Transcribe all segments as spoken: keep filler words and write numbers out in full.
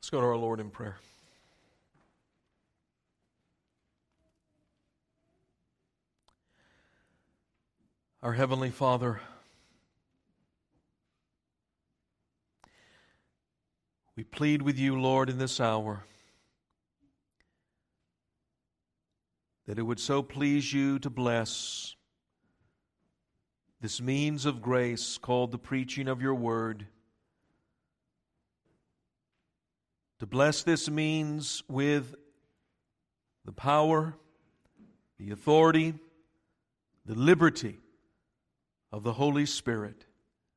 Let's go to our Lord in prayer. Our Heavenly Father, we plead with you, Lord, in this hour, that it would so please you to bless this means of grace called the preaching of your word, to bless this means with the power, the authority, the liberty of the Holy Spirit,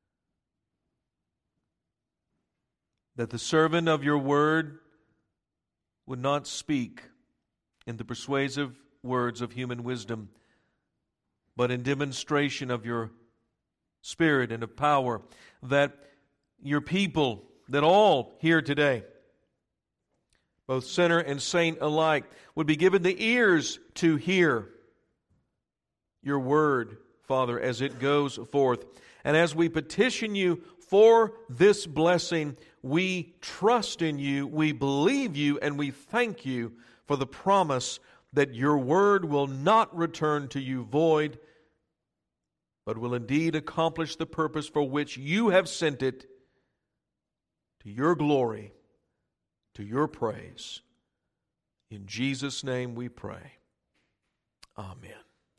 that the servant of your word would not speak in the persuasive words of human wisdom, but in demonstration of your Spirit and of power, that your people, that all here today, both sinner and saint alike, would be given the ears to hear your word, Father, as it goes forth. And as we petition you for this blessing, we trust in you, we believe you, and we thank you for the promise that your word will not return to you void, but will indeed accomplish the purpose for which you have sent it, to your glory, to your praise. In Jesus' name we pray. Amen.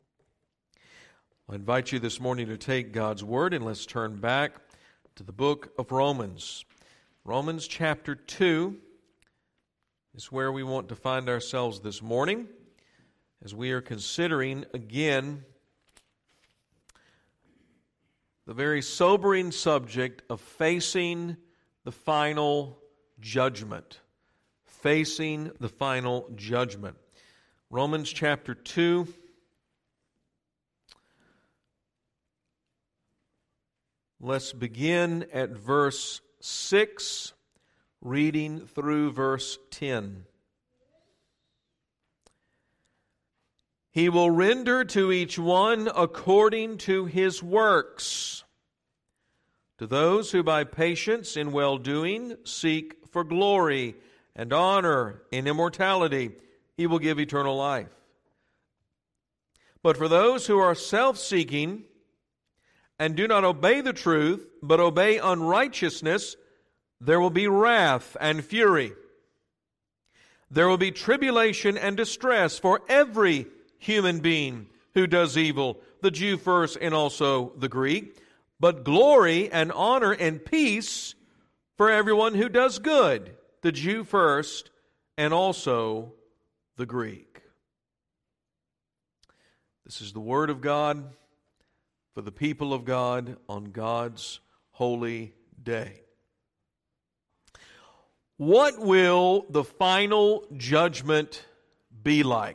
I invite you this morning to take God's word, and let's turn back to the book of Romans. Romans chapter two is where we want to find ourselves this morning, as we are considering again the very sobering subject of facing the final judgment. Facing the final judgment. Romans chapter two. Let's begin at verse six, reading through verse ten. He will render to each one according to his works. To those who by patience in well-doing seek for glory and honor and immortality, he will give eternal life. But for those who are self-seeking and do not obey the truth, but obey unrighteousness, there will be wrath and fury. There will be tribulation and distress for every human being who does evil, the Jew first and also the Greek, but glory and honor and peace for everyone who does good, the Jew first and also the Greek. This is the word of God for the people of God on God's holy day. What will the final judgment be like?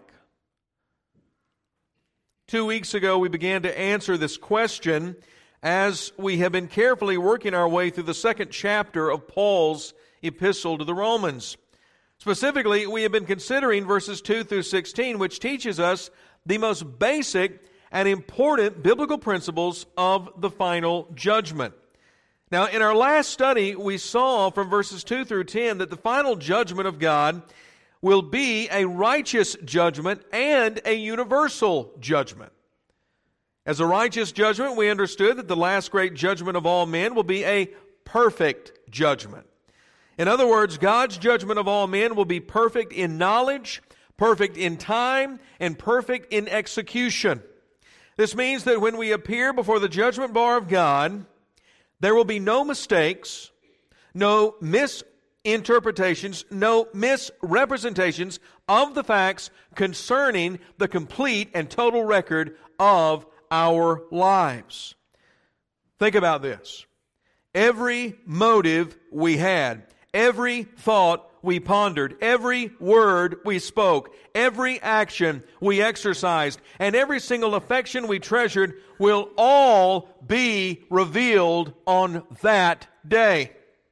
Two weeks ago, we began to answer this question as we have been carefully working our way through the second chapter of Paul's epistle to the Romans. Specifically, we have been considering verses two through sixteen, which teaches us the most basic and important biblical principles of the final judgment. Now, in our last study, we saw from verses two through ten that the final judgment of God will be a righteous judgment and a universal judgment. As a righteous judgment, we understood that the last great judgment of all men will be a perfect judgment. In other words, God's judgment of all men will be perfect in knowledge, perfect in time, and perfect in execution. This means that when we appear before the judgment bar of God, there will be no mistakes, no misinterpretations, no misrepresentations of the facts concerning the complete and total record of our lives. Think about this. Every motive we had, every thought we pondered, every word we spoke, every action we exercised, and every single affection we treasured will all be revealed on that day.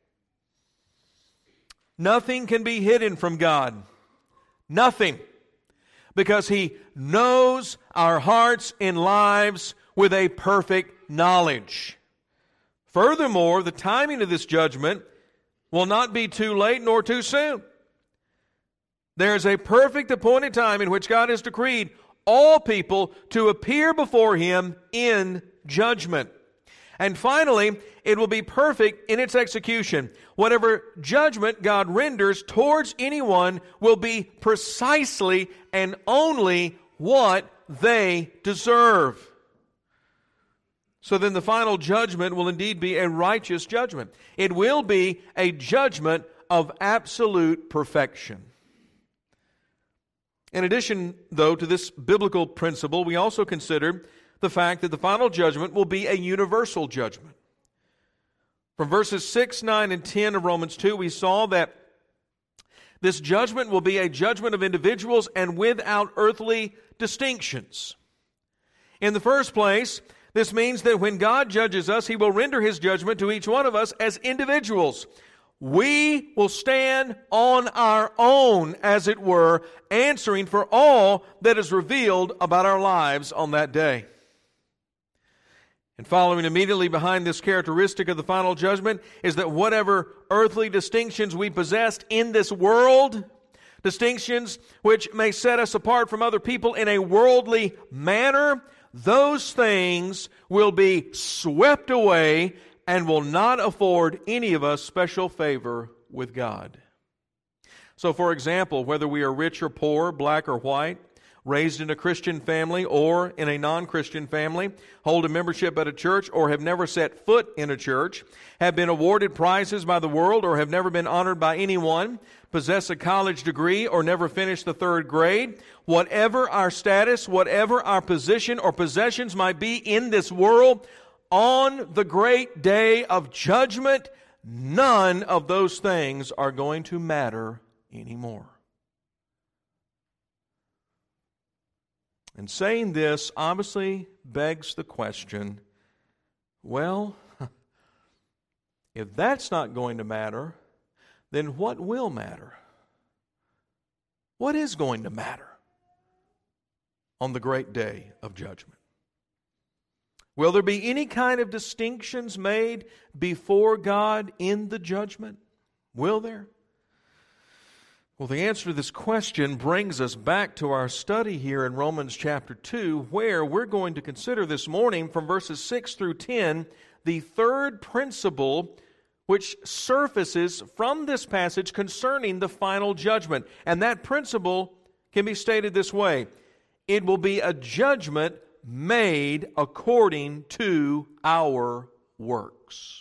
Nothing can be hidden from God. Nothing. Because He knows our hearts and lives with a perfect knowledge. Furthermore, the timing of this judgment will not be too late nor too soon. There is a perfect appointed time in which God has decreed all people to appear before Him in judgment. And finally, it will be perfect in its execution. Whatever judgment God renders towards anyone will be precisely and only what they deserve. So then the final judgment will indeed be a righteous judgment. It will be a judgment of absolute perfection. In addition, though, to this biblical principle, we also consider the fact that the final judgment will be a universal judgment. From verses six, nine, and ten of Romans two, we saw that this judgment will be a judgment of individuals and without earthly distinctions. In the first place, this means that when God judges us, He will render His judgment to each one of us as individuals. We will stand on our own, as it were, answering for all that is revealed about our lives on that day. And following immediately behind this characteristic of the final judgment is that whatever earthly distinctions we possessed in this world, distinctions which may set us apart from other people in a worldly manner, those things will be swept away and will not afford any of us special favor with God. So, for example, whether we are rich or poor, black or white, raised in a Christian family or in a non-Christian family, hold a membership at a church or have never set foot in a church, have been awarded prizes by the world or have never been honored by anyone, possess a college degree or never finished the third grade, whatever our status, whatever our position or possessions might be in this world, on the great day of judgment, none of those things are going to matter anymore. And saying this obviously begs the question, well, if that's not going to matter, then what will matter? What is going to matter on the great day of judgment? Will there be any kind of distinctions made before God in the judgment? Will there? Well, the answer to this question brings us back to our study here in Romans chapter two, where we're going to consider this morning from verses six through ten, the third principle which surfaces from this passage concerning the final judgment. And that principle can be stated this way: it will be a judgment made according to our works.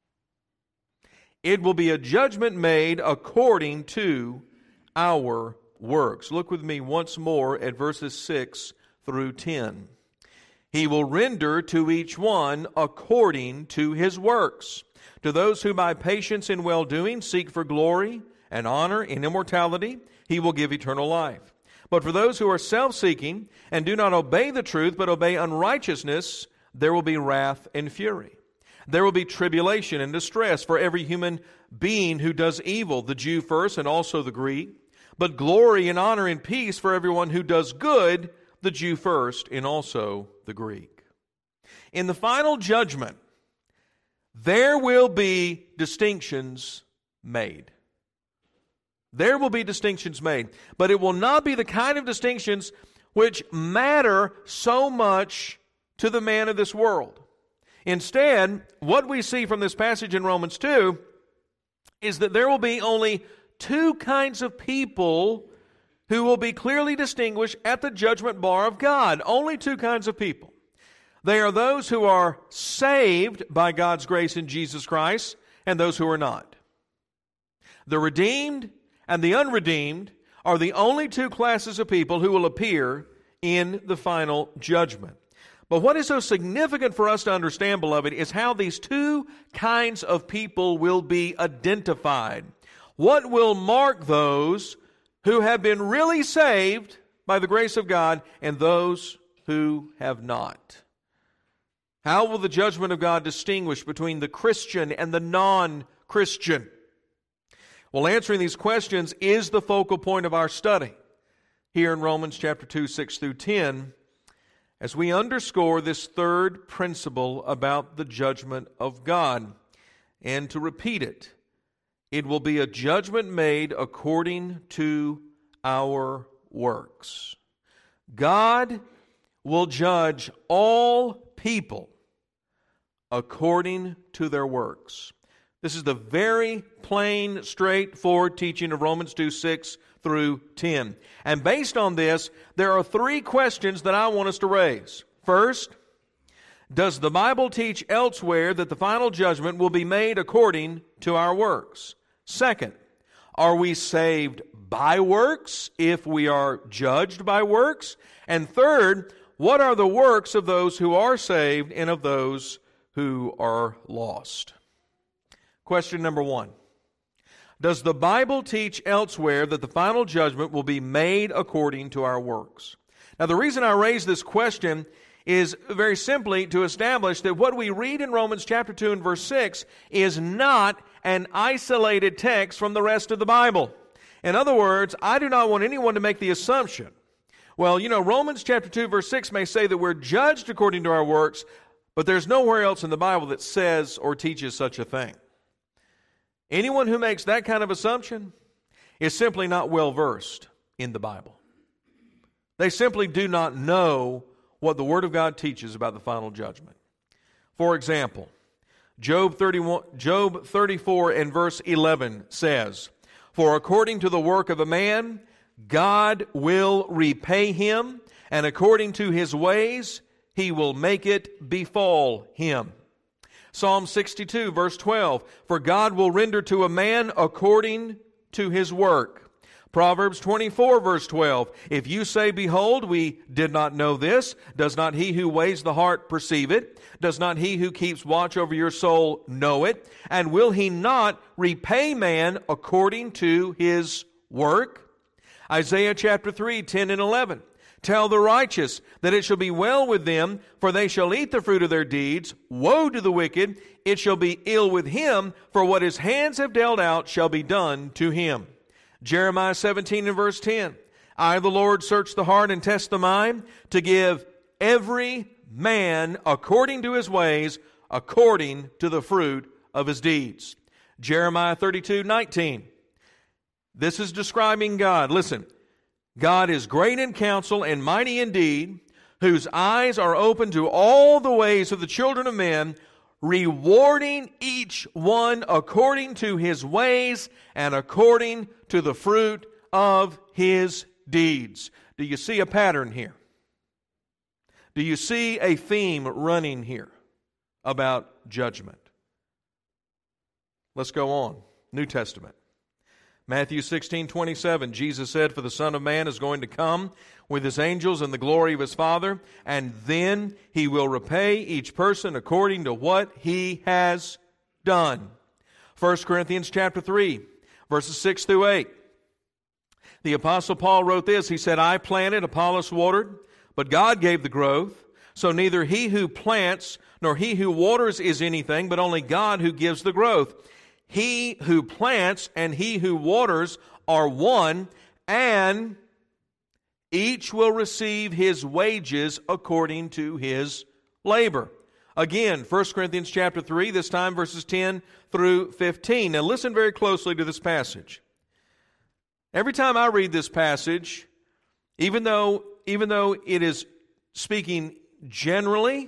It will be a judgment made according to our works. Look with me once more at verses six through ten. He will render to each one according to his works. To those who by patience in well-doing seek for glory and honor and immortality, He will give eternal life. But for those who are self-seeking and do not obey the truth but obey unrighteousness, there will be wrath and fury. There will be tribulation and distress for every human being who does evil, the Jew first and also the Greek, but glory and honor and peace for everyone who does good, the Jew first and also the Greek. In the final judgment, there will be distinctions made. There will be distinctions made, but it will not be the kind of distinctions which matter so much to the man of this world. Instead, what we see from this passage in Romans two is that there will be only two kinds of people who will be clearly distinguished at the judgment bar of God. Only two kinds of people. They are those who are saved by God's grace in Jesus Christ and those who are not. The redeemed and the unredeemed are the only two classes of people who will appear in the final judgment. But what is so significant for us to understand, beloved, is how these two kinds of people will be identified. What will mark those who have been really saved by the grace of God and those who have not? How will the judgment of God distinguish between the Christian and the non-Christian? Well, answering these questions is the focal point of our study here in Romans chapter two, six through ten, as we underscore this third principle about the judgment of God. And to repeat it, It will be a judgment made according to our works. God will judge all people according to their works. This is the very plain, straightforward teaching of Romans two, six through ten. And based on this, there are three questions that I want us to raise. First, does the Bible teach elsewhere that the final judgment will be made according to our works? Second, are we saved by works if we are judged by works? And third, what are the works of those who are saved and of those who are lost? Question number one. Does the Bible teach elsewhere that the final judgment will be made according to our works? Now, the reason I raise this question is very simply to establish that what we read in Romans chapter two and verse six is not an isolated text from the rest of the Bible. In other words, I do not want anyone to make the assumption, well, you know, Romans chapter two verse six may say that we're judged according to our works, but there's nowhere else in the Bible that says or teaches such a thing. Anyone who makes that kind of assumption is simply not well versed in the Bible. They simply do not know what the Word of God teaches about the final judgment. For example, Job thirty-one, Job thirty-four and verse eleven says, "For according to the work of a man, God will repay him, and according to his ways, he will make it befall him." Psalm sixty-two, verse twelve, "For God will render to a man according to his work." Proverbs twenty-four, verse twelve, "If you say, Behold, we did not know this, does not he who weighs the heart perceive it? Does not he who keeps watch over your soul know it? And will he not repay man according to his work?" Isaiah chapter three, ten and eleven, "Tell the righteous that it shall be well with them, for they shall eat the fruit of their deeds. Woe to the wicked, it shall be ill with him, for what his hands have dealt out shall be done to him." Jeremiah seventeen and verse ten, "I, the Lord, search the heart and test the mind, to give every man according to his ways, according to the fruit of his deeds." Jeremiah thirty-two, nineteen. This is describing God. Listen, "God is great in counsel and mighty in deed, whose eyes are open to all the ways of the children of men, rewarding each one according to his ways and according to the fruit of his deeds." Do you see a pattern here? Do you see a theme running here about judgment? Let's go on. New Testament. Matthew sixteen, twenty-seven, Jesus said, "For the Son of Man is going to come with his angels in the glory of his Father, and then he will repay each person according to what he has done." First Corinthians chapter three, verses six through eight. The Apostle Paul wrote this. He said, "I planted, Apollos watered, but God gave the growth. So neither he who plants nor he who waters is anything, but only God who gives the growth. He who plants and he who waters are one, and each will receive his wages according to his labor." Again, First Corinthians chapter three, this time verses ten through fifteen. Now listen very closely to this passage. Every time I read this passage, even though, even though it is speaking generally,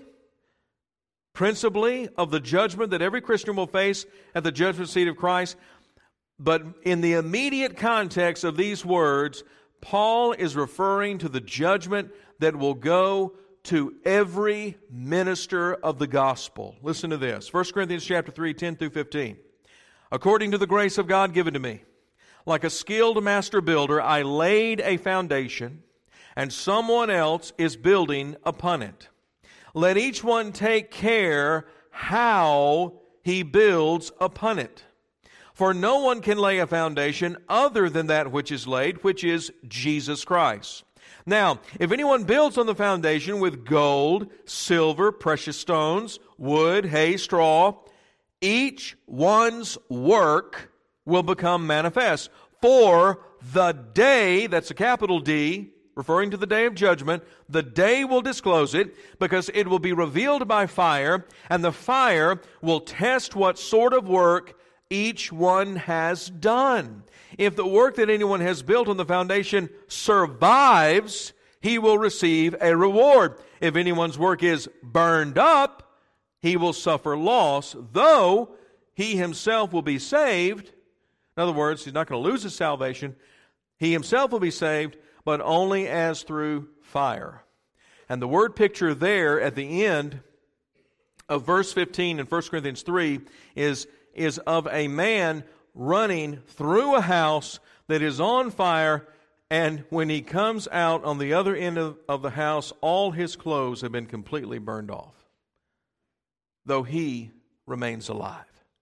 principally of the judgment that every Christian will face at the judgment seat of Christ, but in the immediate context of these words, Paul is referring to the judgment that will go to every minister of the gospel. Listen to this. First Corinthians chapter three, ten through fifteen. "According to the grace of God given to me, like a skilled master builder, I laid a foundation, and someone else is building upon it. Let each one take care how he builds upon it. For no one can lay a foundation other than that which is laid, which is Jesus Christ. Now, if anyone builds on the foundation with gold, silver, precious stones, wood, hay, straw, each one's work will become manifest. For the day," that's a capital D, referring to the day of judgment, "the day will disclose it, because it will be revealed by fire, and the fire will test what sort of work each one has done. If the work that anyone has built on the foundation survives, he will receive a reward. If anyone's work is burned up, he will suffer loss, though he himself will be saved. In other words, he's not going to lose his salvation. He himself will be saved, but only as through fire. And the word picture there at the end of verse fifteen in First Corinthians three is, is of a man running through a house that is on fire, and when he comes out on the other end of, of the house, all his clothes have been completely burned off, though he remains alive.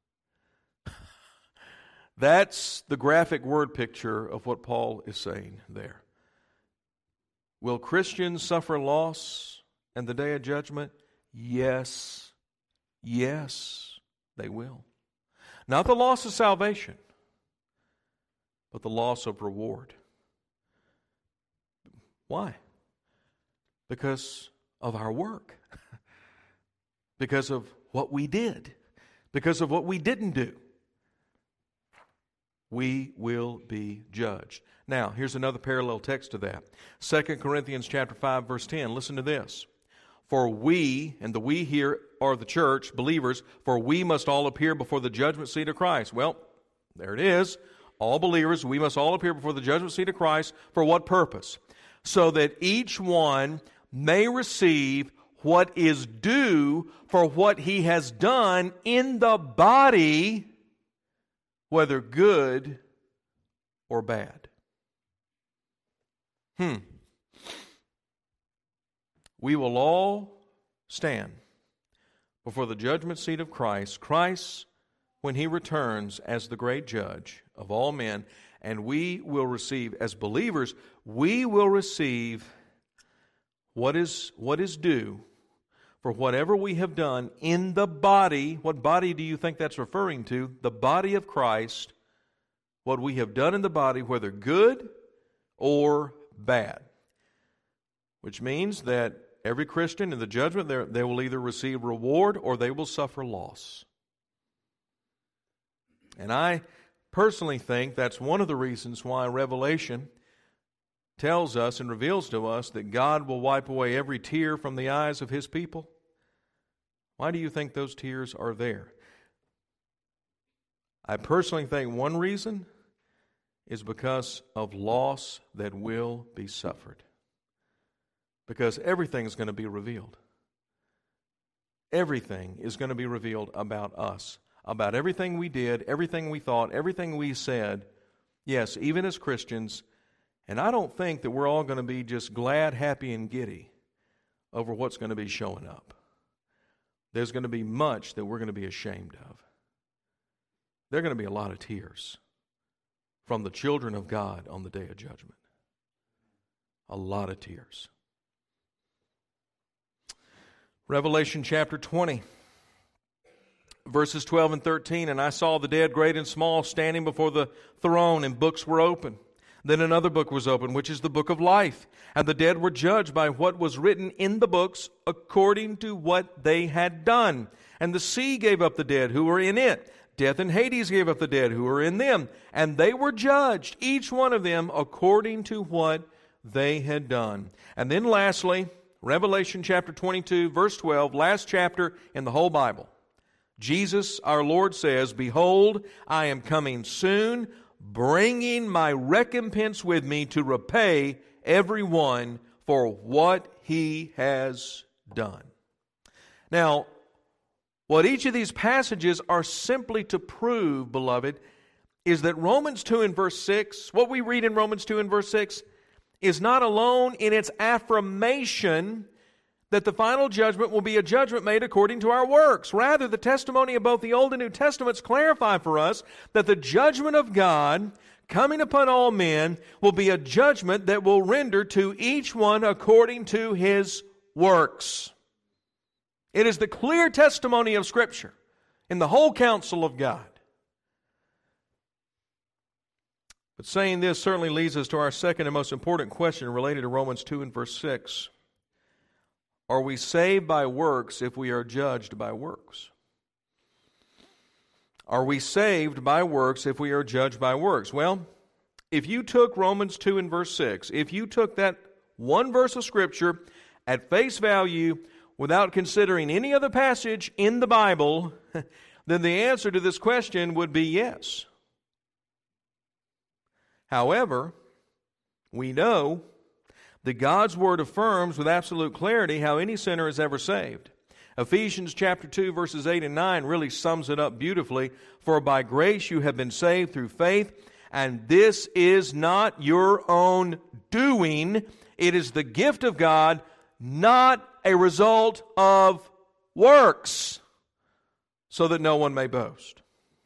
That's the graphic word picture of what Paul is saying there. Will Christians suffer loss in the day of judgment? Yes. Yes, they will. Not the loss of salvation, but the loss of reward. Why? Because of our work. Because of what we did. Because of what we didn't do. We will be judged. Now, here's another parallel text to that. Second Corinthians chapter five, verse ten. Listen to this. For we, and the we here are the church, believers, for we must all appear before the judgment seat of Christ. Well, there it is. All believers, we must all appear before the judgment seat of Christ. For what purpose? So that each one may receive what is due for what he has done in the body, whether good or bad. Hmm. We will all stand before the judgment seat of Christ. Christ, when He returns as the great judge of all men, and we will receive, as believers, we will receive what is, what is due for whatever we have done in the body. What body do you think that's referring to? The body of Christ. What we have done in the body, whether good or bad. Which means that every Christian in the judgment, they will either receive reward or they will suffer loss. And I personally think that's one of the reasons why Revelation tells us and reveals to us that God will wipe away every tear from the eyes of His people. Why do you think those tears are there? I personally think one reason is because of loss that will be suffered. Because everything is going to be revealed. Everything is going to be revealed about us. About everything we did, everything we thought, everything we said. Yes, even as Christians. And I don't think that we're all going to be just glad, happy, and giddy over what's going to be showing up. There's going to be much that we're going to be ashamed of. There are going to be a lot of tears from the children of God on the day of judgment. A lot of tears. Revelation chapter twenty, verses twelve and thirteen. And I saw the dead, great and small, standing before the throne, and books were open. Then another book was opened, which is the book of life. And the dead were judged by what was written in the books according to what they had done. And the sea gave up the dead who were in it. Death and Hades gave up the dead who were in them. And they were judged, each one of them, according to what they had done. And then lastly, Revelation chapter twenty-two, verse twelve, last chapter in the whole Bible. Jesus, our Lord, says, Behold, I am coming soon, bringing my recompense with me to repay everyone for what he has done. Now, what each of these passages are simply to prove, beloved, is that Romans two and verse six, what we read in Romans two and verse six, is not alone in its affirmation that the final judgment will be a judgment made according to our works. Rather, the testimony of both the Old and New Testaments clarify for us that the judgment of God coming upon all men will be a judgment that will render to each one according to his works. It is the clear testimony of Scripture in the whole counsel of God. But saying this certainly leads us to our second and most important question related to Romans two and verse six. Are we saved by works if we are judged by works? Are we saved by works if we are judged by works? Well, if you took Romans two and verse six, if you took that one verse of Scripture at face value without considering any other passage in the Bible, then the answer to this question would be yes. However, we know that God's Word affirms with absolute clarity how any sinner is ever saved. Ephesians chapter two, verses eight and nine really sums it up beautifully. For by grace you have been saved through faith, and this is not your own doing. It is the gift of God, not a result of works, so that no one may boast.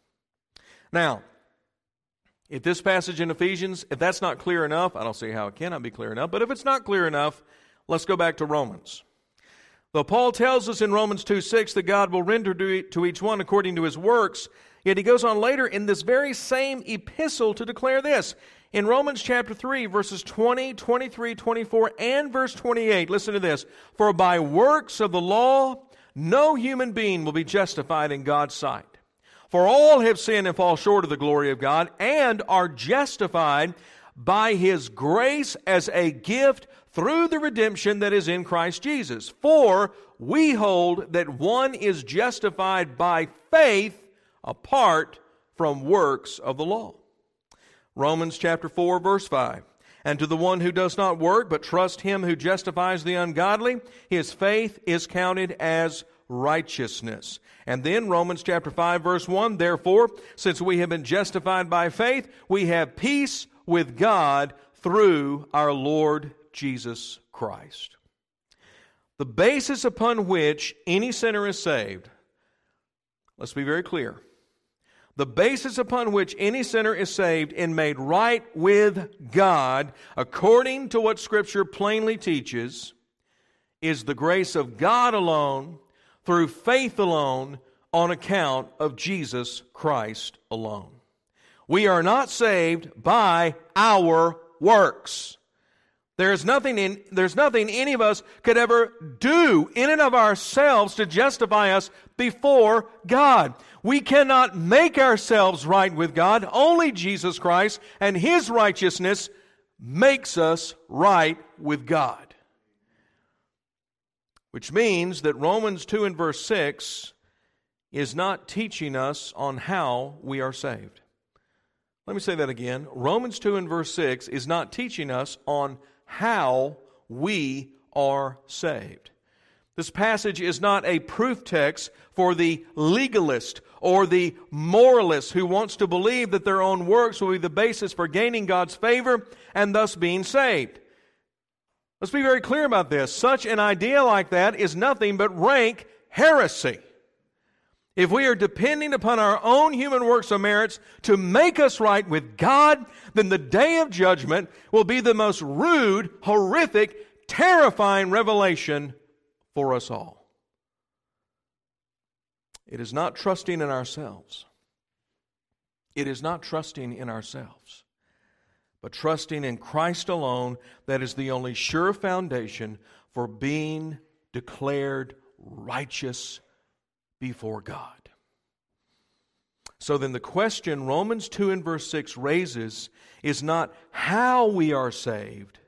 Now, if this passage in Ephesians, if that's not clear enough, I don't see how it cannot be clear enough, but if it's not clear enough, let's go back to Romans. Though Paul tells us in Romans two six that God will render to each one according to his works, yet he goes on later in this very same epistle to declare this. In Romans chapter three, verses twenty, twenty-three, twenty-four, and verse twenty-eight, listen to this. For by works of the law, no human being will be justified in God's sight. For all have sinned and fall short of the glory of God, and are justified by His grace as a gift through the redemption that is in Christ Jesus. For we hold that one is justified by faith apart from works of the law. Romans chapter four, verse five. And to the one who does not work, but trust Him who justifies the ungodly, his faith is counted as righteousness. And then Romans chapter five, verse one, therefore, since we have been justified by faith, we have peace with God through our Lord Jesus Christ. The basis upon which any sinner is saved, let's be very clear. The basis upon which any sinner is saved and made right with God, according to what Scripture plainly teaches, is the grace of God alone, through faith alone, on account of Jesus Christ alone. We are not saved by our works. There's nothing in, there's nothing any of us could ever do in and of ourselves to justify us before God. We cannot make ourselves right with God. Only Jesus Christ and His righteousness makes us right with God. Which means that Romans two and verse six is not teaching us on how we are saved. Let me say that again. Romans two and verse six is not teaching us on how we are saved. This passage is not a proof text for the legalist or the moralist who wants to believe that their own works will be the basis for gaining God's favor and thus being saved. Let's be very clear about this. Such an idea like that is nothing but rank heresy. If we are depending upon our own human works or merits to make us right with God, then the day of judgment will be the most rude, horrific, terrifying revelation for us all. It is not trusting in ourselves. It is not trusting in ourselves, but trusting in Christ alone. That is the only sure foundation for being declared righteous before God. So then the question Romans two and verse six raises is not how we are saved,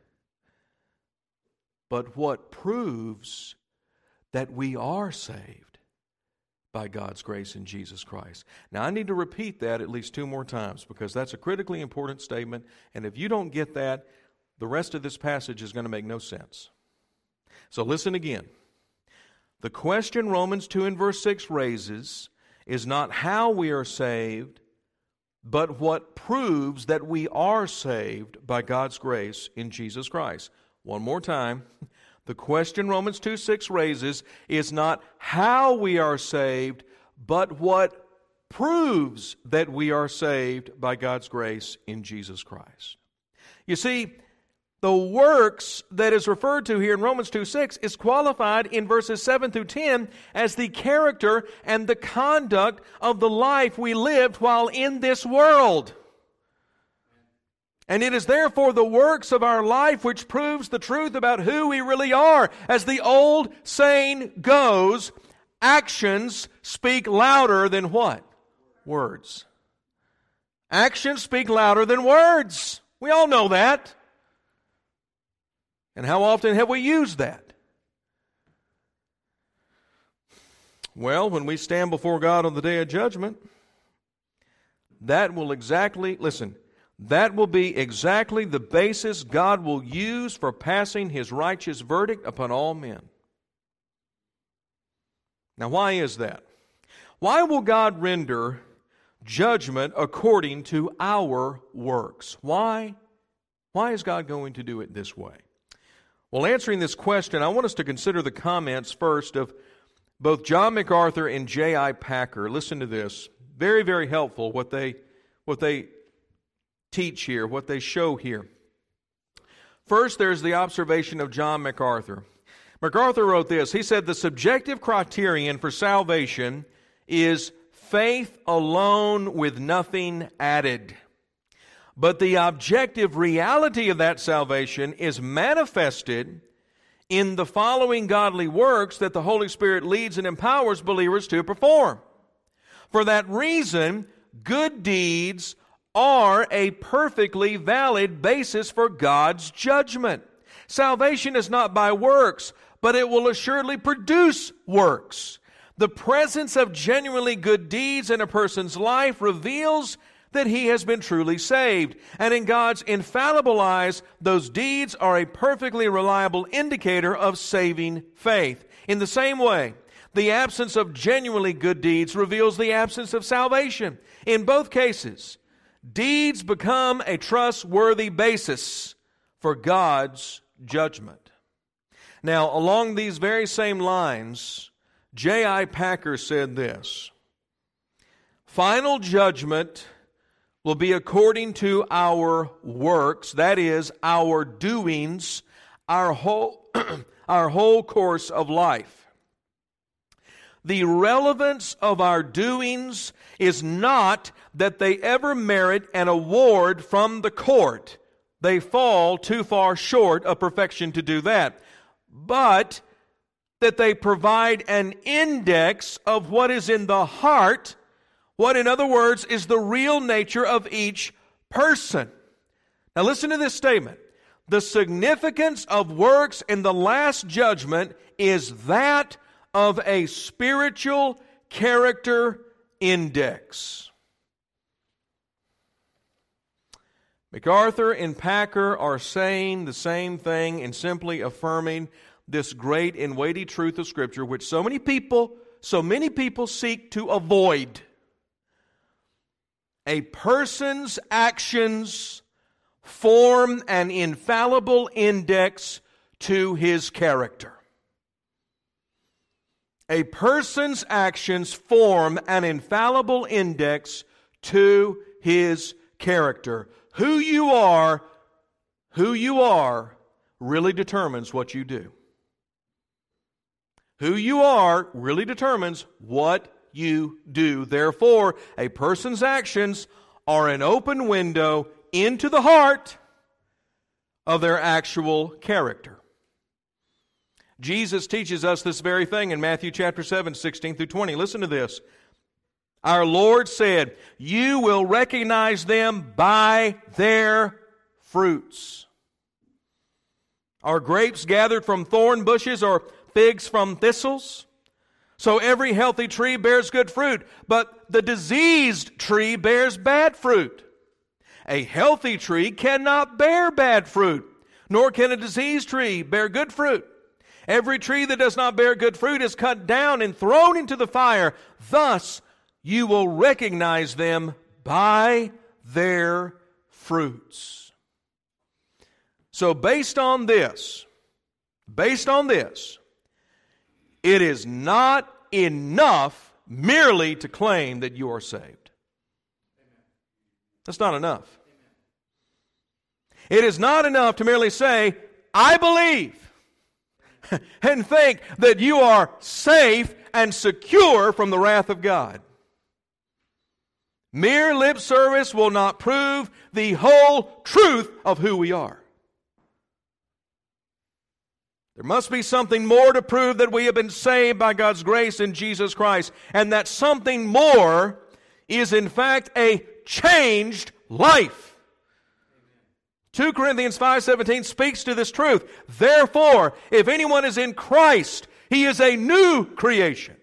but what proves that we are saved by God's grace in Jesus Christ. Now I need to repeat that at least two more times because that's a critically important statement, and if you don't get that, the rest of this passage is going to make no sense. So listen again. The question Romans two and verse six raises is not how we are saved, but what proves that we are saved by God's grace in Jesus Christ. One more time. The question Romans two six raises is not how we are saved, but what proves that we are saved by God's grace in Jesus Christ. You see, the works that is referred to here in Romans two six is qualified in verses seven through ten as the character and the conduct of the life we lived while in this world. And it is therefore the works of our life which proves the truth about who we really are. As the old saying goes, actions speak louder than what? words. Actions speak louder than words. We all know that. And how often have we used that? Well, when we stand before God on the day of judgment, that will exactly, listen, that will be exactly the basis God will use for passing His righteous verdict upon all men. Now, why is that? Why will God render judgment according to our works? Why? Why is God going to do it this way? Well, answering this question, I want us to consider the comments first of both John MacArthur and J I Packer. Listen to this. Very, very helpful what they, what they teach here, what they show here. First, there's the observation of John MacArthur. MacArthur wrote this. He said, the subjective criterion for salvation is faith alone with nothing added. But the objective reality of that salvation is manifested in the following godly works that the Holy Spirit leads and empowers believers to perform. For that reason, good deeds are a perfectly valid basis for God's judgment. Salvation is not by works, but it will assuredly produce works. The presence of genuinely good deeds in a person's life reveals that he has been truly saved. And in God's infallible eyes, those deeds are a perfectly reliable indicator of saving faith. In the same way, the absence of genuinely good deeds reveals the absence of salvation. In both cases, deeds become a trustworthy basis for God's judgment. Now, along these very same lines, J I Packer said this: final judgment will be according to our works, that is, our doings, our whole, our whole course of life. The relevance of our doings is not that they ever merit an award from the court. They fall too far short of perfection to do that. But that they provide an index of what is in the heart, what, in other words, is the real nature of each person. Now listen to this statement. The significance of works in the last judgment is that of a spiritual character index. MacArthur and Packer are saying the same thing and simply affirming this great and weighty truth of Scripture, which so many people, so many people seek to avoid. A person's actions form an infallible index to his character. A person's actions form an infallible index to his character. Who you are, who you are, really determines what you do. Who you are really determines what you do. Therefore, a person's actions are an open window into the heart of their actual character. Jesus teaches us this very thing in Matthew chapter seven, sixteen through twenty. Listen to this. Our Lord said, "You will recognize them by their fruits. Are grapes gathered from thorn bushes or figs from thistles? So every healthy tree bears good fruit, but the diseased tree bears bad fruit. A healthy tree cannot bear bad fruit, nor can a diseased tree bear good fruit. Every tree that does not bear good fruit is cut down and thrown into the fire. Thus you will recognize them by their fruits." So based on this, based on this, it is not enough merely to claim that you are saved. That's not enough. It is not enough to merely say, "I believe," and think that you are safe and secure from the wrath of God. Mere lip service will not prove the whole truth of who we are. There must be something more to prove that we have been saved by God's grace in Jesus Christ. And that something more is in fact a changed life. Second Corinthians five seventeen speaks to this truth. Therefore, if anyone is in Christ, he is a new creation.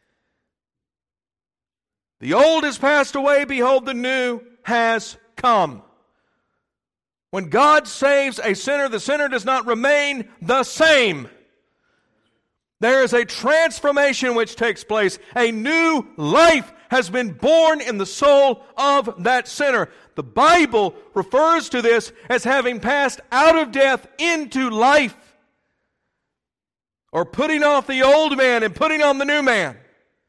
The old has passed away, behold, the new has come. When God saves a sinner, the sinner does not remain the same. There is a transformation which takes place. A new life has been born in the soul of that sinner. The Bible refers to this as having passed out of death into life, or putting off the old man and putting on the new man.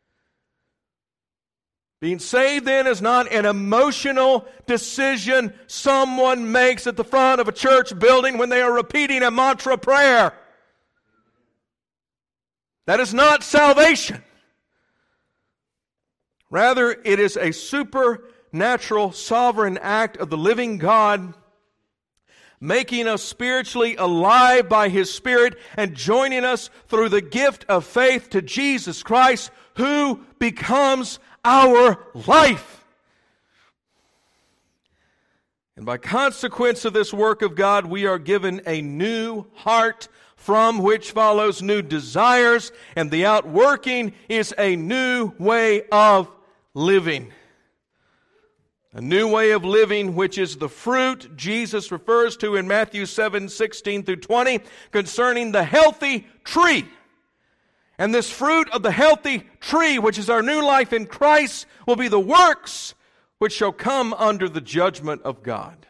Being saved then is not an emotional decision someone makes at the front of a church building when they are repeating a mantra prayer. That is not salvation. Rather, it is a supernatural, sovereign act of the living God, making us spiritually alive by His Spirit and joining us through the gift of faith to Jesus Christ, who becomes our life. And by consequence of this work of God, we are given a new heart, from which follows new desires, and the outworking is a new way of living. A new way of living, which is the fruit Jesus refers to in Matthew seven sixteen through twenty, concerning the healthy tree. And this fruit of the healthy tree, which is our new life in Christ, will be the works which shall come under the judgment of God.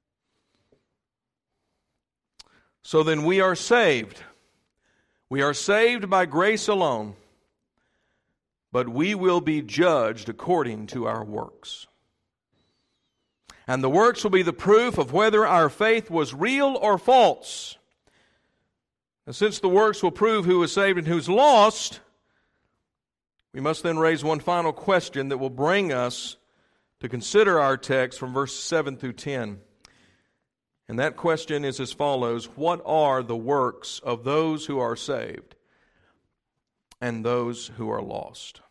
So then we are saved. We are saved by grace alone, but we will be judged according to our works. And the works will be the proof of whether our faith was real or false. And since the works will prove who is saved and who's lost, we must then raise one final question that will bring us to consider our text from verses seven through ten. And that question is as follows: what are the works of those who are saved and those who are lost?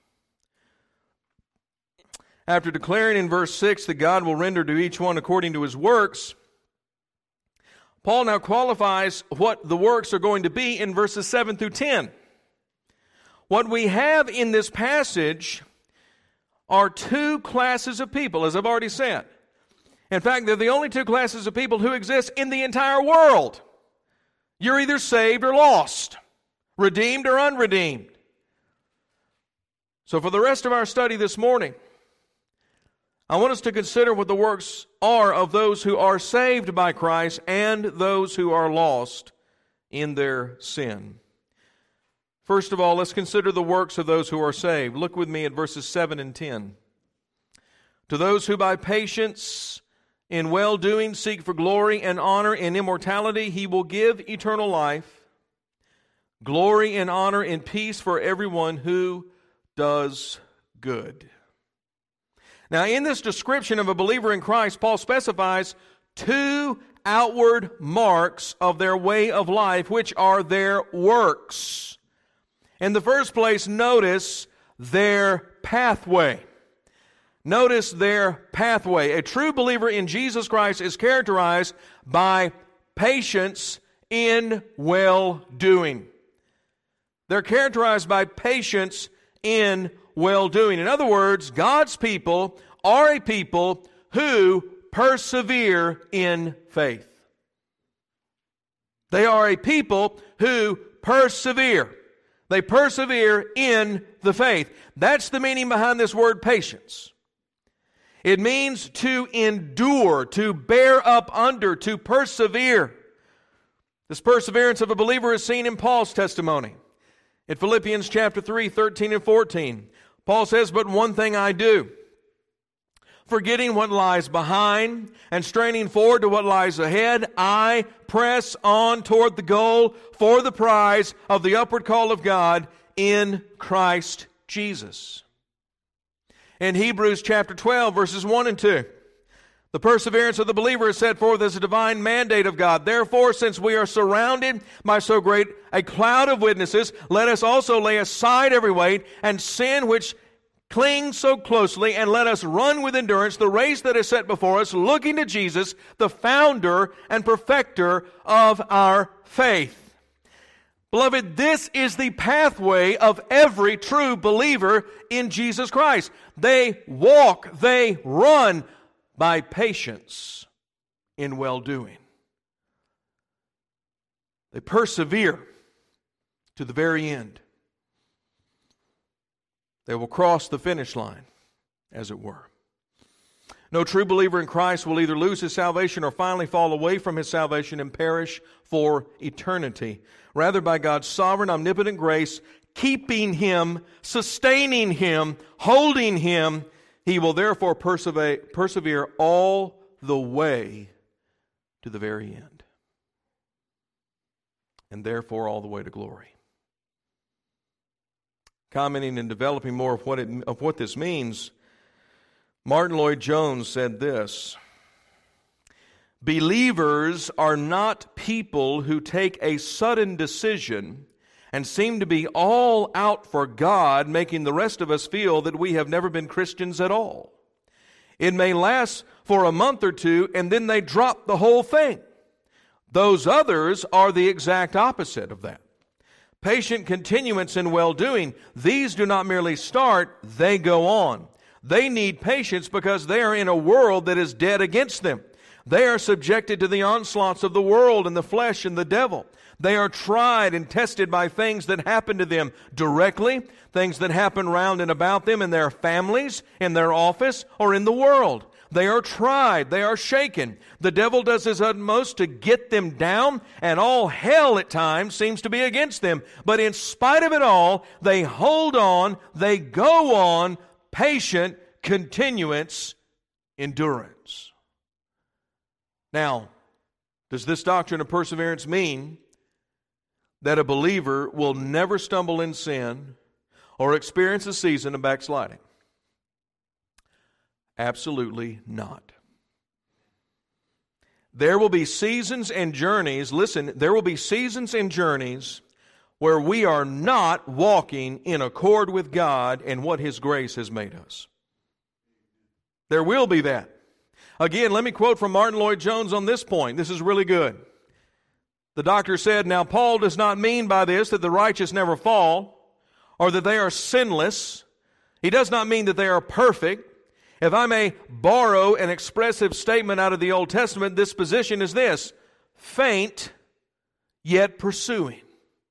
After declaring in verse six that God will render to each one according to his works, Paul now qualifies what the works are going to be in verses seven through ten. What we have in this passage are two classes of people, as I've already said. In fact, they're the only two classes of people who exist in the entire world. You're either saved or lost, redeemed or unredeemed. So for the rest of our study this morning, I want us to consider what the works are of those who are saved by Christ and those who are lost in their sin. First of all, let's consider the works of those who are saved. Look with me at verses seven and ten. To those who by patience in well-doing seek for glory and honor and immortality, He will give eternal life, glory and honor and peace for everyone who does good. Now, in this description of a believer in Christ, Paul specifies two outward marks of their way of life, which are their works. In the first place, notice their pathway. Notice their pathway. A true believer in Jesus Christ is characterized by patience in well-doing. They're characterized by patience in well-doing. In other words, God's people are a people who persevere in faith. They are a people who persevere. They persevere in the faith. That's the meaning behind this word patience. It means to endure, to bear up under, to persevere. This perseverance of a believer is seen in Paul's testimony. In Philippians chapter three, thirteen and fourteen, Paul says, "But one thing I do, forgetting what lies behind and straining forward to what lies ahead, I press on toward the goal for the prize of the upward call of God in Christ Jesus." In Hebrews chapter twelve, verses one and two, the perseverance of the believer is set forth as a divine mandate of God. Therefore, since we are surrounded by so great a cloud of witnesses, let us also lay aside every weight and sin which Cling so closely and let us run with endurance the race that is set before us, looking to Jesus, the founder and perfecter of our faith. Beloved, this is the pathway of every true believer in Jesus Christ. They walk, they run by patience in well-doing. They persevere to the very end. They will cross the finish line, as it were. No true believer in Christ will either lose his salvation or finally fall away from his salvation and perish for eternity. Rather, by God's sovereign, omnipotent grace, keeping him, sustaining him, holding him, he will therefore persevere, persevere all the way to the very end. And therefore all the way to glory. Commenting and developing more of what, it, of what this means, Martin Lloyd-Jones said this: believers are not people who take a sudden decision and seem to be all out for God, making the rest of us feel that we have never been Christians at all. It may last for a month or two, and then they drop the whole thing. Those others are the exact opposite of that. Patient continuance in well-doing, these do not merely start, they go on. They need patience because they are in a world that is dead against them. They are subjected to the onslaughts of the world and the flesh and the devil. They are tried and tested by things that happen to them directly, things that happen round and about them in their families, in their office, or in the world. They are tried. They are shaken. The devil does his utmost to get them down, and all hell at times seems to be against them. But in spite of it all, they hold on, they go on, patient, continuance, endurance. Now, does this doctrine of perseverance mean that a believer will never stumble in sin or experience a season of backsliding? Absolutely not. There will be seasons and journeys, listen, there will be seasons and journeys where we are not walking in accord with God and what His grace has made us. There will be that. Again, let me quote from Martin Lloyd-Jones on this point. This is really good. The doctor said, "Now Paul does not mean by this that the righteous never fall or that they are sinless. He does not mean that they are perfect. If I may borrow an expressive statement out of the Old Testament, this position is this: faint, yet pursuing.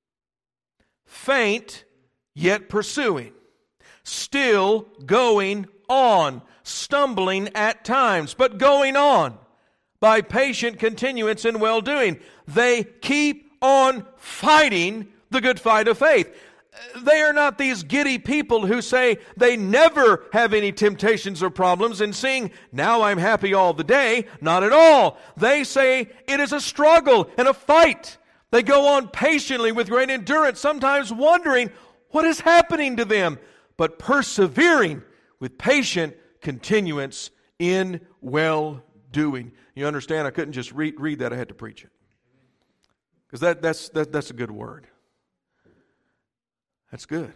Faint, yet pursuing. Still going on, stumbling at times, but going on by patient continuance in well-doing. They keep on fighting the good fight of faith." They are not these giddy people who say they never have any temptations or problems and sing, "Now I'm happy all the day." Not at all. They say it is a struggle and a fight. They go on patiently with great endurance, sometimes wondering what is happening to them, but persevering with patient continuance in well-doing. You understand? I couldn't just read, read that. I had to preach it. Because that, that's, that, that's a good word. That's good.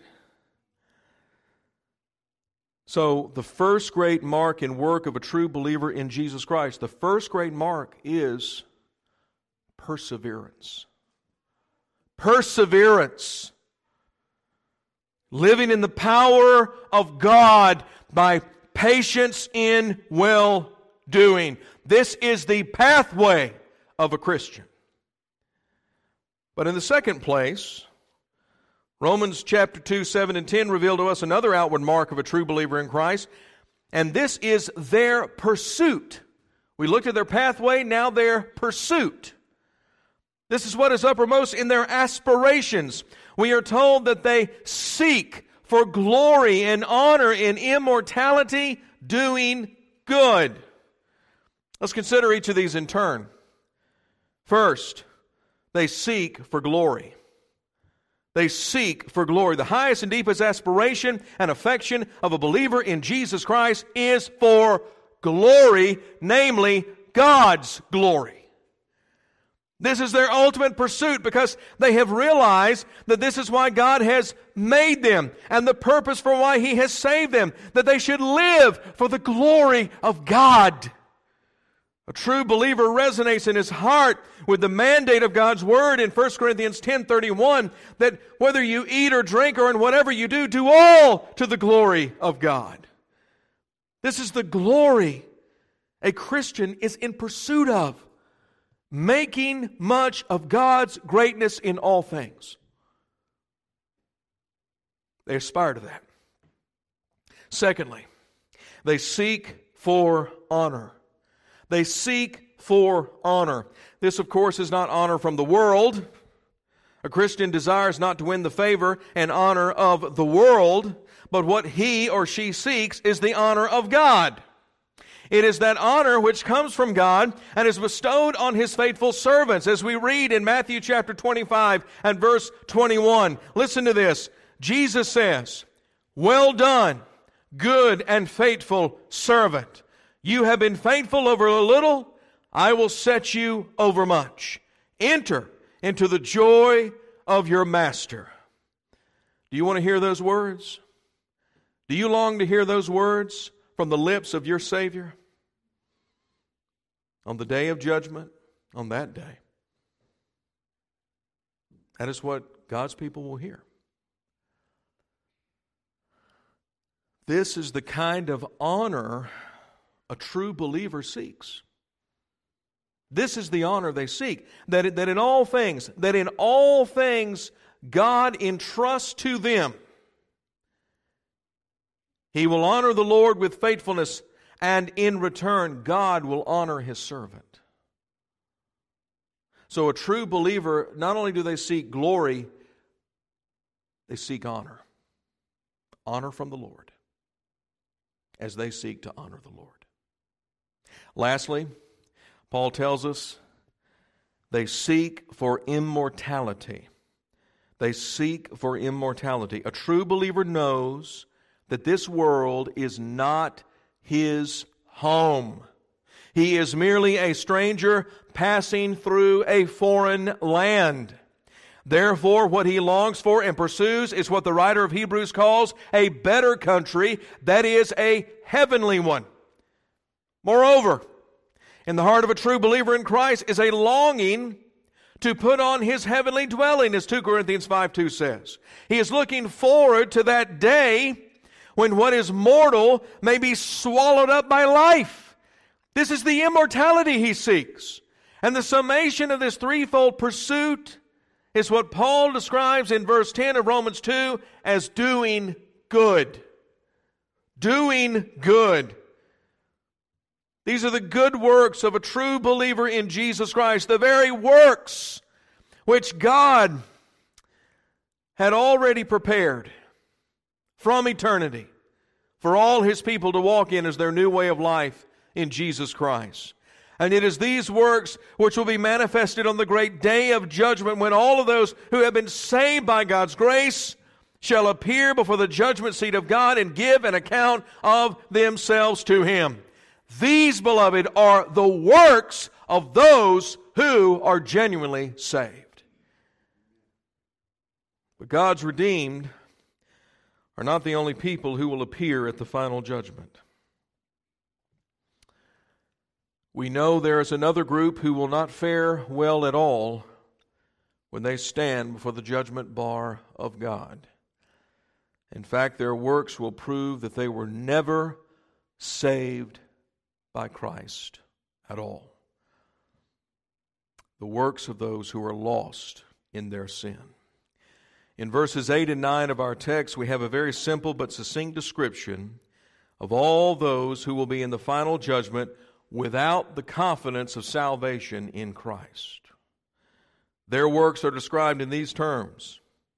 So, the first great mark and work of a true believer in Jesus Christ, the first great mark is perseverance. Perseverance. Living in the power of God by patience in well-doing. This is the pathway of a Christian. But in the second place, Romans chapter two, seven and ten reveal to us another outward mark of a true believer in Christ, and this is their pursuit. We looked at their pathway, now their pursuit. This is what is uppermost in their aspirations. We are told that they seek for glory and honor in immortality, doing good. Let's consider each of these in turn. First, they seek for glory. They seek for glory. The highest and deepest aspiration and affection of a believer in Jesus Christ is for glory, namely God's glory. This is their ultimate pursuit because they have realized that this is why God has made them and the purpose for why He has saved them, that they should live for the glory of God. A true believer resonates in his heart with the mandate of God's Word in First Corinthians ten thirty-one that whether you eat or drink or in whatever you do, do all to the glory of God. This is the glory a Christian is in pursuit of, making much of God's greatness in all things. They aspire to that. Secondly, they seek for honor. They seek for honor. This, of course, is not honor from the world. A Christian desires not to win the favor and honor of the world, but what he or she seeks is the honor of God. It is that honor which comes from God and is bestowed on His faithful servants, as we read in Matthew chapter twenty-five and verse twenty-one. Listen to this. Jesus says, "Well done, good and faithful servant. You have been faithful over a little, I will set you over much. Enter into the joy of your master." Do you want to hear those words? Do you long to hear those words from the lips of your Savior? On the day of judgment, on that day. That is what God's people will hear. This is the kind of honor a true believer seeks. This is the honor they seek. That, it, that in all things, that in all things God entrusts to them. He will honor the Lord with faithfulness, and in return, God will honor His servant. So a true believer, not only do they seek glory, they seek honor. Honor from the Lord, as they seek to honor the Lord. Lastly, Paul tells us they seek for immortality. They seek for immortality. A true believer knows that this world is not his home. He is merely a stranger passing through a foreign land. Therefore, what he longs for and pursues is what the writer of Hebrews calls a better country, that is, a heavenly one. Moreover, in the heart of a true believer in Christ is a longing to put on his heavenly dwelling, as two Corinthians five two says. He is looking forward to that day when what is mortal may be swallowed up by life. This is the immortality he seeks. And the summation of this threefold pursuit is what Paul describes in verse ten of Romans two as doing good. Doing good. These are the good works of a true believer in Jesus Christ, the very works which God had already prepared from eternity for all His people to walk in as their new way of life in Jesus Christ. And it is these works which will be manifested on the great day of judgment, when all of those who have been saved by God's grace shall appear before the judgment seat of God and give an account of themselves to Him. These, beloved, are the works of those who are genuinely saved. But God's redeemed are not the only people who will appear at the final judgment. We know there is another group who will not fare well at all when they stand before the judgment bar of God. In fact, their works will prove that they were never saved by Christ at all. The works of those who are lost in their sin. In verses eight and nine of our text, we have a very simple but succinct description of all those who will be in the final judgment without the confidence of salvation in Christ. Their works are described in these terms: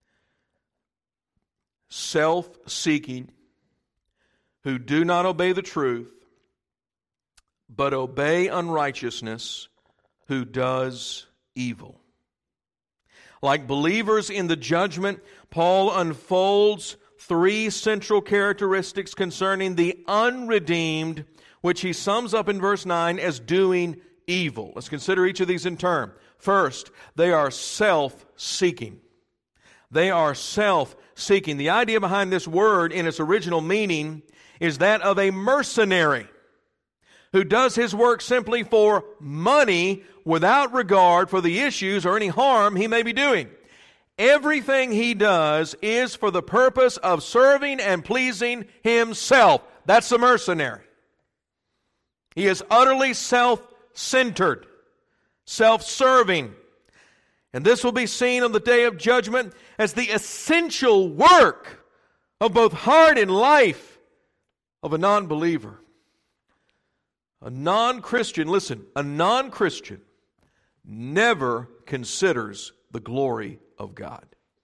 self-seeking, who do not obey the truth, but obey unrighteousness, who does evil. Like believers in the judgment, Paul unfolds three central characteristics concerning the unredeemed, which he sums up in verse nine as doing evil. Let's consider each of these in turn. First, they are self-seeking. They are self-seeking. The idea behind this word in its original meaning is that of a mercenary who does his work simply for money without regard for the issues or any harm he may be doing. Everything he does is for the purpose of serving and pleasing himself. That's a mercenary. He is utterly self-centered, self-serving. And this will be seen on the day of judgment as the essential work of both heart and life of a non-believer. A non-Christian, listen, a non-Christian never considers the glory of God.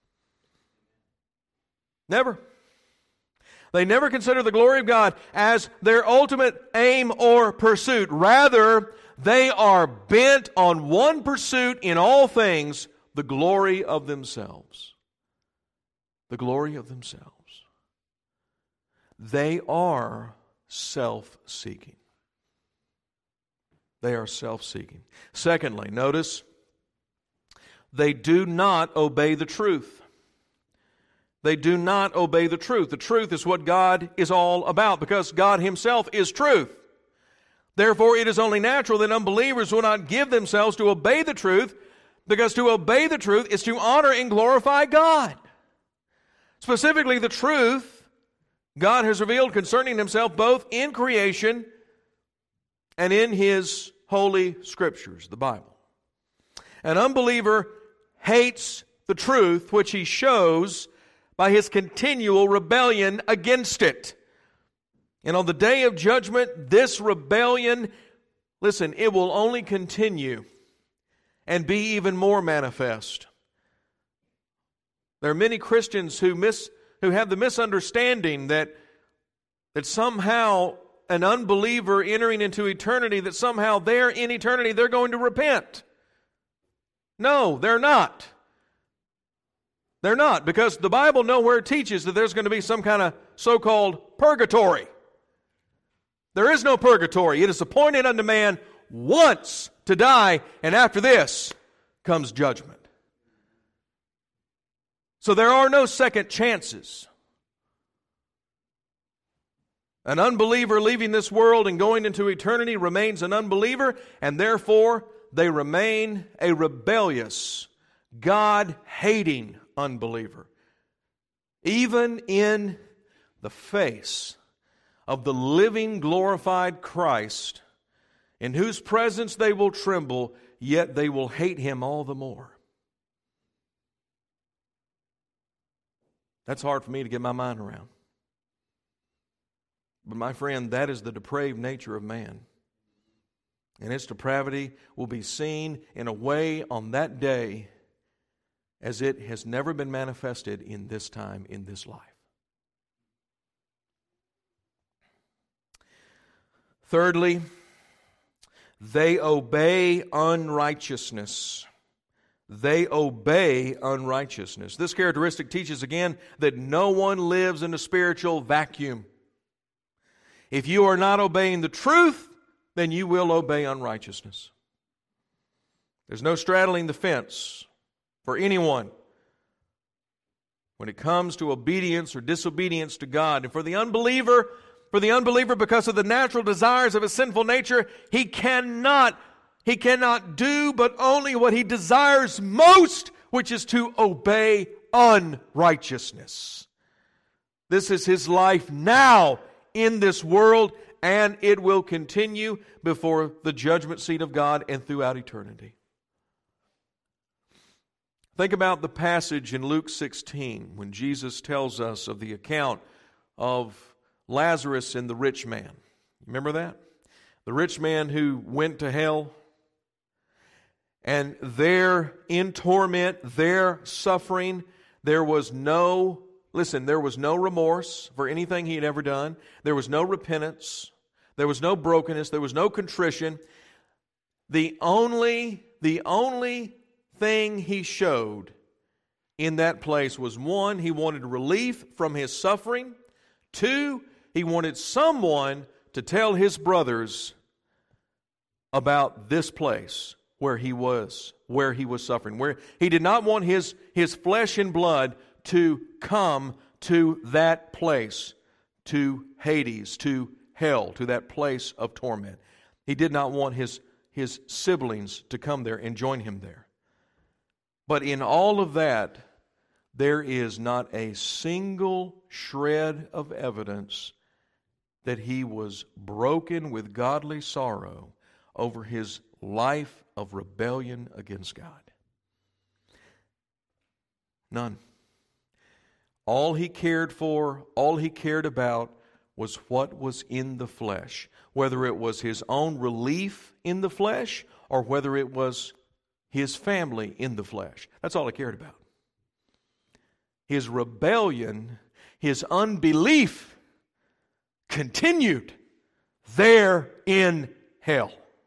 Never. They never consider the glory of God as their ultimate aim or pursuit. Rather, they are bent on one pursuit in all things, the glory of themselves. The glory of themselves. They are self-seeking. They are self-seeking. Secondly, notice, they do not obey the truth. They do not obey the truth. The truth is what God is all about, because God Himself is truth. Therefore, it is only natural that unbelievers will not give themselves to obey the truth, because to obey the truth is to honor and glorify God. Specifically, the truth God has revealed concerning Himself both in creation and in His Holy Scriptures, the Bible. An unbeliever hates the truth which he shows by his continual rebellion against it. And on the day of judgment, this rebellion, listen, it will only continue and be even more manifest. There are many Christians who miss, who have the misunderstanding that, that somehow an unbeliever entering into eternity, that somehow there in eternity they're going to repent. No, they're not. They're not, because the Bible nowhere teaches that there's going to be some kind of so-called purgatory. There is no purgatory. It is appointed unto man once to die, and after this comes judgment. So there are no second chances. An unbeliever leaving this world and going into eternity remains an unbeliever, and therefore they remain a rebellious, God-hating unbeliever. Even in the face of the living, glorified Christ, in whose presence they will tremble, yet they will hate Him all the more. That's hard for me to get my mind around. But my friend, that is the depraved nature of man. And its depravity will be seen in a way on that day as it has never been manifested in this time, in this life. Thirdly, they obey unrighteousness. They obey unrighteousness. This characteristic teaches again that no one lives in a spiritual vacuum. If you are not obeying the truth, then you will obey unrighteousness. There's no straddling the fence for anyone when it comes to obedience or disobedience to God. And for the unbeliever, for the unbeliever, because of the natural desires of his sinful nature, he cannot, he cannot do but only what he desires most, which is to obey unrighteousness. This is his life now in this world, and it will continue before the judgment seat of God and throughout eternity. Think about the passage in Luke sixteen when Jesus tells us of the account of Lazarus and the rich man. Remember that? The rich man who went to hell, and there in torment, there suffering, there was no Listen, there was no remorse for anything he had ever done. There was no repentance. There was no brokenness. There was no contrition. The only, the only thing he showed in that place was, one, he wanted relief from his suffering. Two, he wanted someone to tell his brothers about this place where he was, where he was suffering. Where he did not want his, his flesh and blood to come to that place, to Hades, to hell, to that place of torment. He did not want his, his siblings to come there and join him there. But in all of that, there is not a single shred of evidence that he was broken with godly sorrow over his life of rebellion against God. None. All he cared for, all he cared about was what was in the flesh. Whether it was his own relief in the flesh or whether it was his family in the flesh. That's all he cared about. His rebellion, his unbelief continued there in hell.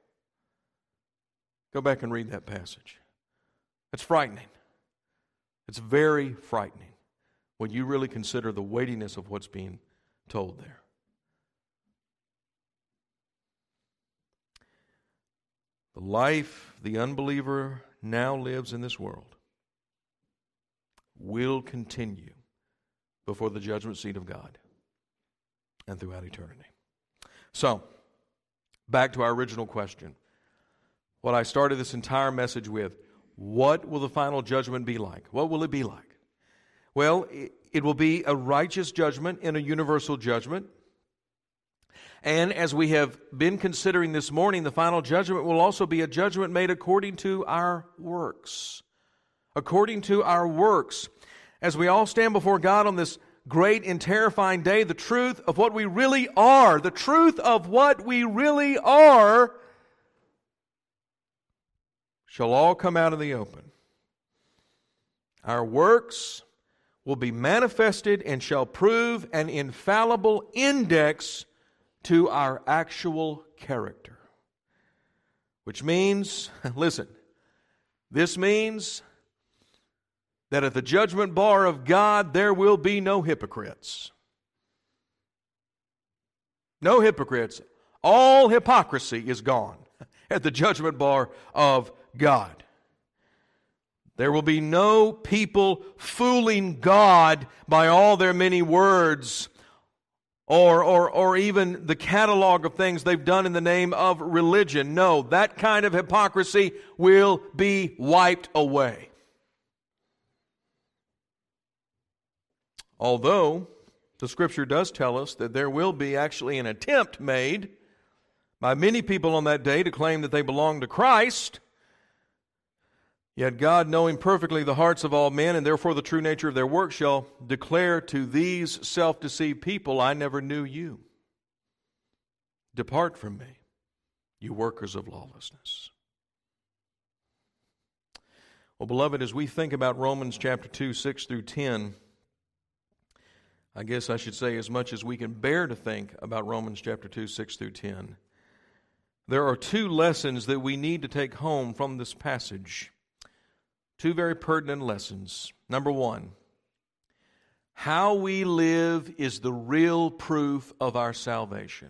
Go back and read that passage. It's frightening. It's very frightening when you really consider the weightiness of what's being told there. The life the unbeliever now lives in this world will continue before the judgment seat of God and throughout eternity. So, back to our original question. What I started this entire message with, what will the final judgment be like? What will it be like? Well, it will be a righteous judgment and a universal judgment. And as we have been considering this morning, the final judgment will also be a judgment made according to our works. According to our works. As we all stand before God on this great and terrifying day, the truth of what we really are, the truth of what we really are, shall all come out in the open. Our works will be manifested and shall prove an infallible index to our actual character. Which means, listen, this means that at the judgment bar of God there will be no hypocrites. No hypocrites. All hypocrisy is gone at the judgment bar of God. There will be no people fooling God by all their many words or, or, or even the catalog of things they've done in the name of religion. No, that kind of hypocrisy will be wiped away. Although the Scripture does tell us that there will be actually an attempt made by many people on that day to claim that they belong to Christ. Yet God, knowing perfectly the hearts of all men, and therefore the true nature of their work, shall declare to these self-deceived people, I never knew you. Depart from me, you workers of lawlessness. Well, beloved, as we think about Romans chapter two, six through ten, I guess I should say as much as we can bear to think about Romans chapter two, six through ten, there are two lessons that we need to take home from this passage. Two very pertinent lessons. Number one, how we live is the real proof of our salvation.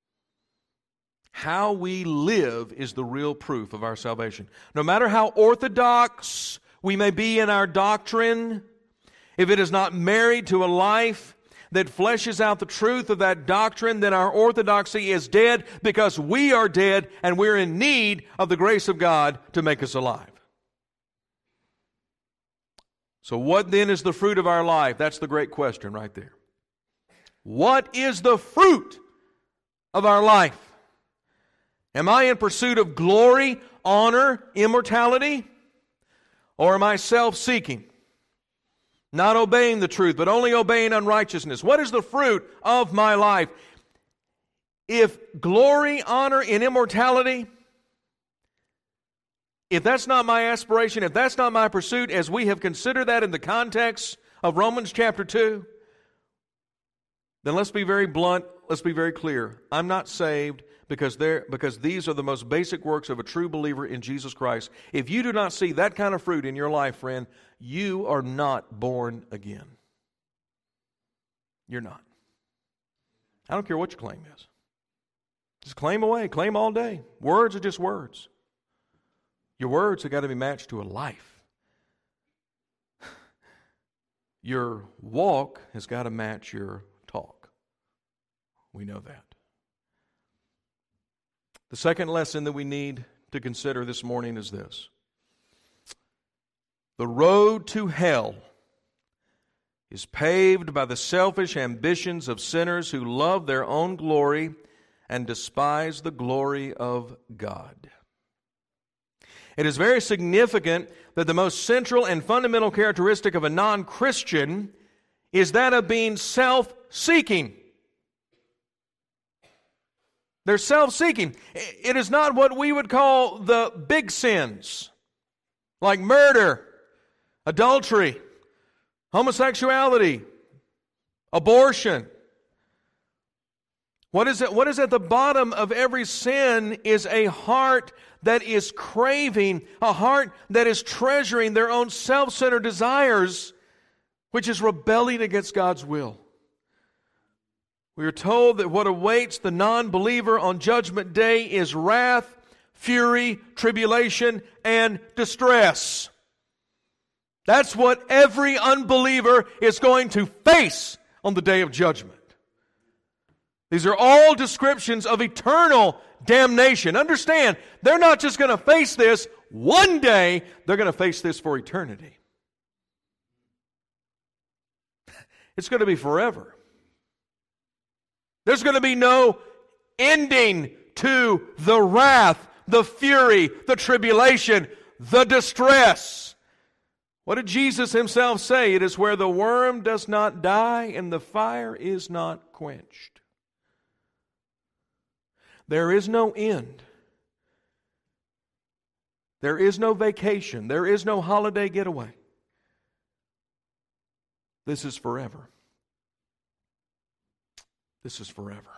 How we live is the real proof of our salvation. No matter how orthodox we may be in our doctrine, if it is not married to a life that fleshes out the truth of that doctrine, then our orthodoxy is dead because we are dead and we're in need of the grace of God to make us alive. So what then is the fruit of our life? That's the great question right there. What is the fruit of our life? Am I in pursuit of glory, honor, immortality? Or am I self-seeking? Not obeying the truth, but only obeying unrighteousness. What is the fruit of my life? If glory, honor, and immortality, if that's not my aspiration, if that's not my pursuit, as we have considered that in the context of Romans chapter two, then let's be very blunt, let's be very clear. I'm not saved because there because these are the most basic works of a true believer in Jesus Christ. If you do not see that kind of fruit in your life, friend, you are not born again. You're not. I don't care what your claim is. Just claim away, claim all day. Words are just words. Your words have got to be matched to a life. Your walk has got to match your talk. We know that. The second lesson that we need to consider this morning is this. The road to hell is paved by the selfish ambitions of sinners who love their own glory and despise the glory of God. It is very significant that the most central and fundamental characteristic of a non-Christian is that of being self-seeking. They're self-seeking. It is not what we would call the big sins, like murder, adultery, homosexuality, abortion. What is it? What is at the bottom of every sin is a heart that is craving, a heart that is treasuring their own self-centered desires, which is rebelling against God's will. We are told that what awaits the non-believer on Judgment Day is wrath, fury, tribulation, and distress. That's what every unbeliever is going to face on the Day of Judgment. These are all descriptions of eternal damnation. Understand, they're not just going to face this one day, they're going to face this for eternity. It's going to be forever. There's going to be no ending to the wrath, the fury, the tribulation, the distress. What did Jesus himself say? It is where the worm does not die and the fire is not quenched. There is no end. There is no vacation. There is no holiday getaway. This is forever. This is forever.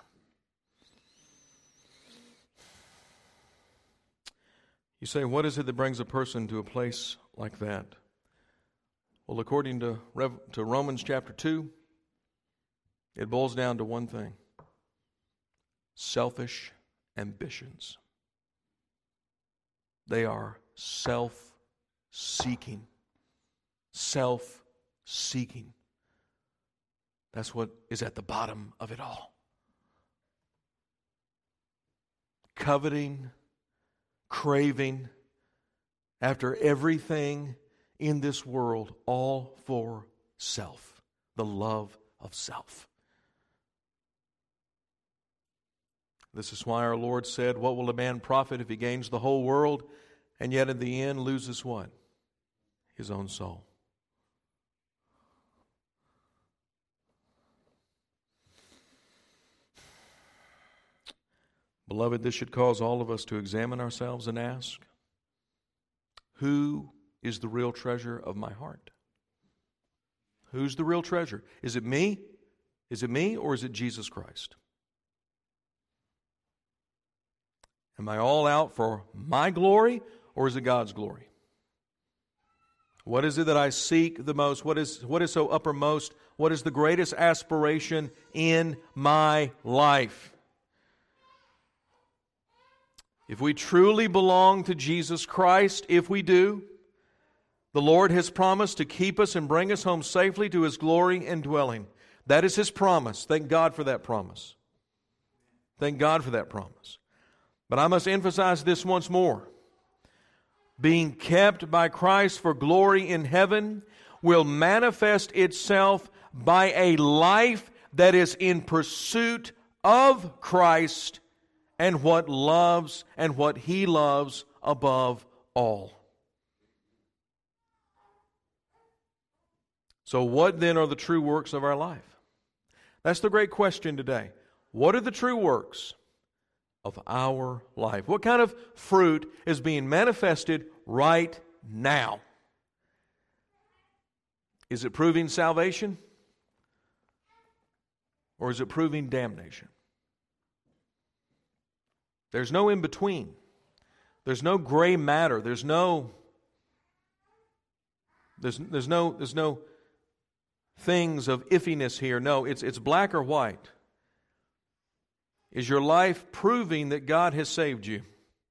You say, what is it that brings a person to a place like that? Well, according to, Rev- to Romans chapter two, it boils down to one thing. Selfish ambitions. They are self-seeking. Self-seeking. That's what is at the bottom of it all. Coveting, craving after everything in this world, all for self. The love of self. This is why our Lord said, what will a man profit if he gains the whole world and yet in the end loses what? His own soul. Beloved, this should cause all of us to examine ourselves and ask, who is the real treasure of my heart? Who's the real treasure? Is it me? Is it me or is it Jesus Christ? Am I all out for my glory or is it God's glory? What is it that I seek the most? What is, what is so uppermost? What is the greatest aspiration in my life? If we truly belong to Jesus Christ, if we do, the Lord has promised to keep us and bring us home safely to His glory and dwelling. That is His promise. Thank God for that promise. Thank God for that promise. But I must emphasize this once more. Being kept by Christ for glory in heaven will manifest itself by a life that is in pursuit of Christ and what loves and what He loves above all. So what then are the true works of our life? That's the great question today. What are the true works of our life? What kind of fruit is being manifested right now? Is it proving salvation? Or is it proving damnation? There's no in between. There's no gray matter. There's no there's there's no there's no things of iffiness here. No, it's it's black or white. Is your life proving that God has saved you?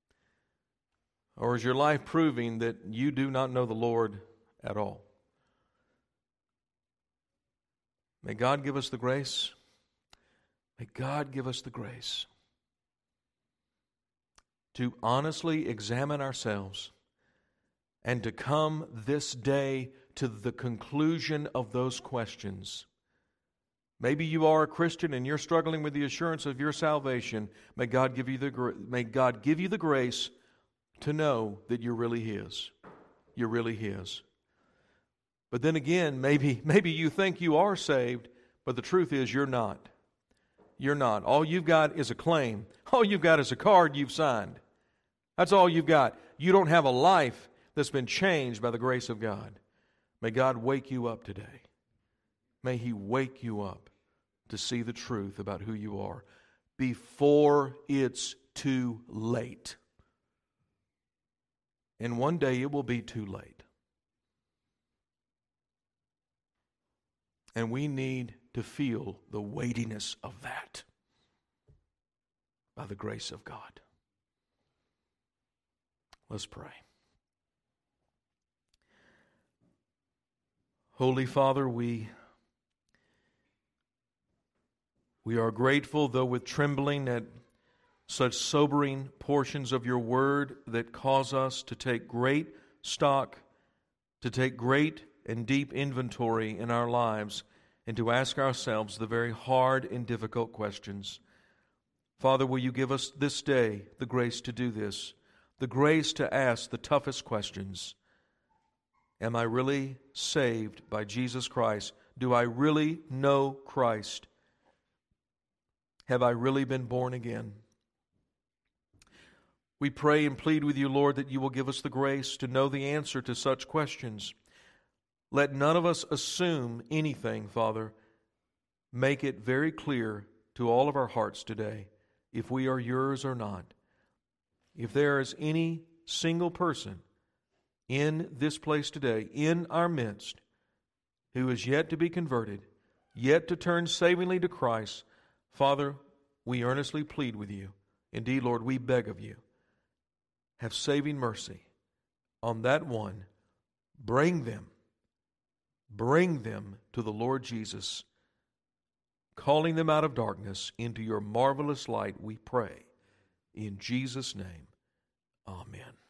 Or is your life proving that you do not know the Lord at all? May God give us the grace. May God give us the grace to honestly examine ourselves and to come this day to the conclusion of those questions. Maybe you are a Christian and you're struggling with the assurance of your salvation. May God give you the may God give you the grace to know that you're really His. You're really His. But then again, maybe maybe you think you are saved, but the truth is you're not. You're not. All you've got is a claim. All you've got is a card you've signed. That's all you've got. You don't have a life that's been changed by the grace of God. May God wake you up today. May He wake you up to see the truth about who you are before it's too late. And one day it will be too late. And we need to feel the weightiness of that by the grace of God. Let's pray. Holy Father, we, we are grateful, though with trembling, at such sobering portions of your word that cause us to take great stock, to take great and deep inventory in our lives, and to ask ourselves the very hard and difficult questions. Father, will you give us this day the grace to do this, the grace to ask the toughest questions? Am I really saved by Jesus Christ? Do I really know Christ? Have I really been born again? We pray and plead with you, Lord, that you will give us the grace to know the answer to such questions. Let none of us assume anything, Father. Make it very clear to all of our hearts today if we are yours or not. If there is any single person in this place today, in our midst, who is yet to be converted, yet to turn savingly to Christ, Father, we earnestly plead with you. Indeed, Lord, we beg of you, have saving mercy on that one. Bring them, bring them to the Lord Jesus, calling them out of darkness into your marvelous light, we pray. In Jesus' name, amen.